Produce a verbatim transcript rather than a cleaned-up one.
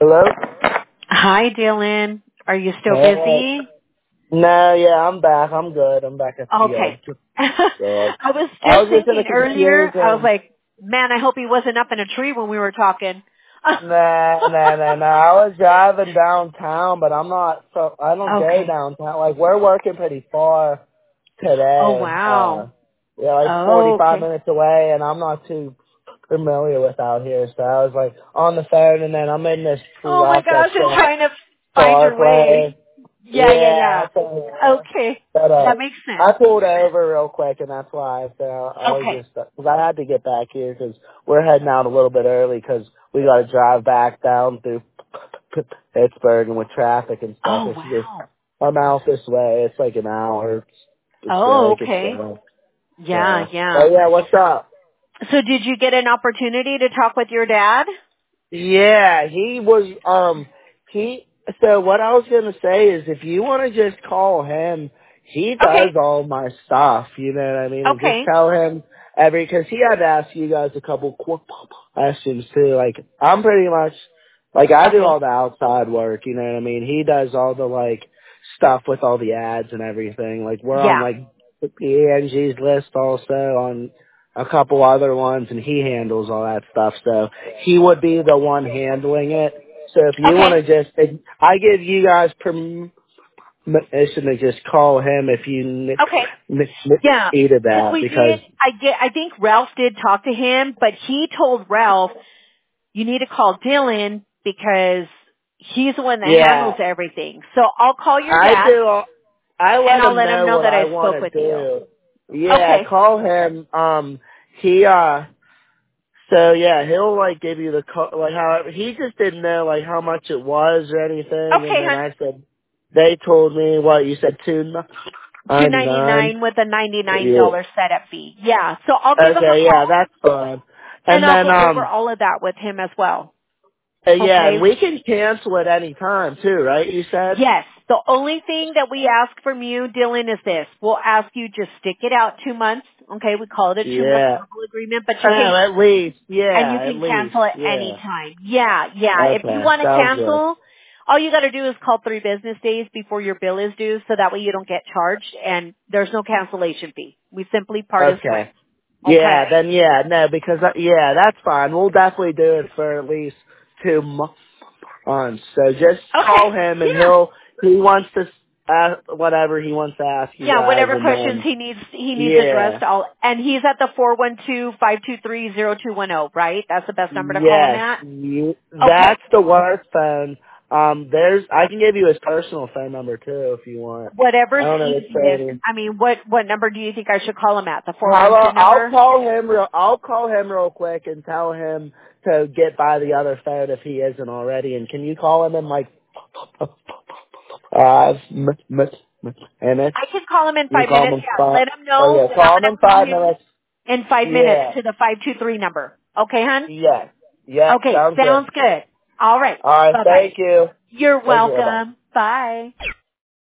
Hello? Hi, Dylan. Are you still Hey. busy? No, yeah, I'm back. I'm good. I'm back at the Okay. field. So, I was I just was just in thinking a earlier, I was confusion. like, man, I hope he wasn't up in a tree when we were talking. Nah, nah, nah, nah. I was driving downtown, but I'm not, so, I don't go Okay. downtown. Like, we're working pretty far Oh, today. Uh, wow. yeah, like Oh, forty-five okay. minutes away, and I'm not too familiar with out here. So I was like on the phone, and then I'm in this Oh my truck gosh, that's just going trying to find your way. Parkway. Yeah, yeah, Yeah, yeah. so, uh, Okay. but uh, That makes I sense. pulled over real quick, and that's why. So I was Okay. just because I had to get back here because we're heading out a little bit early because we got to drive back down through Pittsburgh and with traffic and stuff. Oh, It's just wow. I'm out this way. It's like an hour. It's Oh, like it's okay. uh, Yeah, so. Oh yeah. yeah, what's up? So did you get an opportunity to talk with your dad? Yeah, he was, um, he, so what I was gonna say is if you wanna just call him, he Okay. does all my stuff, you know what I mean? And just Okay. tell him every, cause he had to ask you guys a couple qu- questions too, like, I'm pretty much, like, I do Okay. all the outside work, you know what I mean? He does all the, like, stuff with all the ads and everything, like, we're on, Yeah. like, the P N G's list also on a couple other ones, and he handles all that stuff. So he would be the one handling it. So if you Okay. want to just, I give you guys permission to just call him if you n- Okay. n- Yeah. needed Because that, we because did, I get, I think Ralph did talk to him, but he told Ralph, you need to call Dylan because he's the one that handles yeah, everything. So I'll call your I dad do. all- I and let I'll him let him know know what that I I want spoke to with you. do. Yeah, Okay. call him. Um, he uh. So yeah, he'll like give you the co- like how he just didn't know like how much it was or anything, and Okay, then hon. I said they told me what you said two two ninety ninety nine. nine with a ninety-nine Yeah. dollars setup fee. Yeah. So I'll give him a Okay, yeah, call that's fine. and And I'll then go over um, all of that with him as well. uh, yeah, and Okay. we can cancel at any time too, right? You said. Yes. The only thing that we ask from you, Dylan, is this. We'll ask you just stick it out two months. Okay, we call it a two-month Yeah. verbal agreement, but you Oh, can, at least. and you Yeah, at can least. cancel at any Yeah. time. Yeah, yeah. If you Okay, want to sounds good. cancel, all you got to do is call three business days before your bill is due, so that way you don't get charged, and there's no cancellation fee. We simply part as Okay. friends. Yeah, Okay. then yeah, no, because uh, yeah, that's fine. We'll definitely do it for at least two months. So just Okay. call him, and Yeah. he'll he wants to ask whatever he wants to ask you Yeah, guys, whatever and questions then he needs, he needs yeah, addressed. All, and he's at the four one two, five two three, zero two one zero, right? That's the best number to call him yes, at? you, Okay. that's the work phone. Um, there's I can give you his personal phone number too if you want. I Whatever's don't know which easiest. phone. I mean, what, what number do you think I should call him at? The How four one two about I'll number? call him real I'll call him real quick and tell him to get by the other phone if he isn't already. And can you call him in like five m- m- m- minutes? I can call him in You five call him minutes. in Yeah. five. Let him Oh know yeah, that I'm call him going in to call five him minutes. in five minutes Yeah. to the five two three number. Okay, hon? Yes. Yep. Okay. Sounds good. Sounds good. All right. All right. Bye-bye. Thank you. You're Thank you. Bye bye. welcome. Bye.